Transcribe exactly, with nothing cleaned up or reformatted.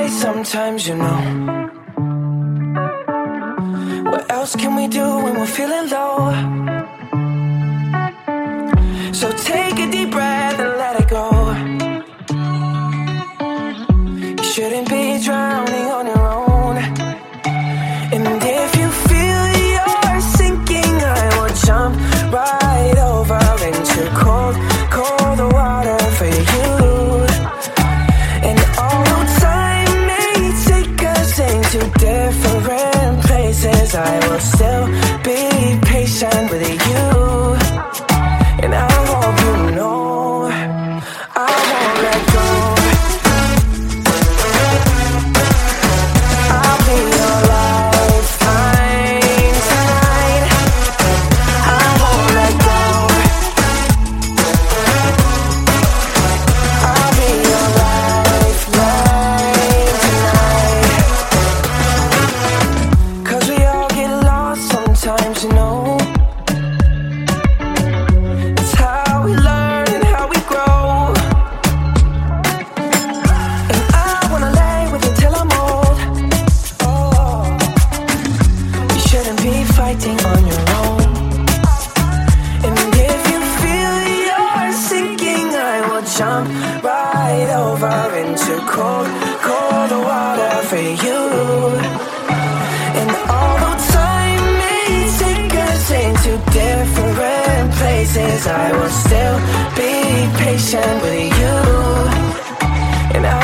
sometimes, you know. What else can we do when we're feeling low? So take a deep breath and let it go. You shouldn't be drowning on your own. And if you feel you're sinking, I will jump right over into cold, cold water for you. And although time may take us into different places, I will still be patient with you. And I hope you know I won't let go. I'll be your lifeline tonight. I won't let go. I'll be your lifeline tonight. 'Cause we all get lost sometimes, you know. It's how we learn and how we grow. And I wanna lay with you till I'm old. Oh, you shouldn't be fighting on your own. And if you feel you're sinking, I will jump right over into cold, cold water for you. And although time may take us into different places, I will still be patient with you. And I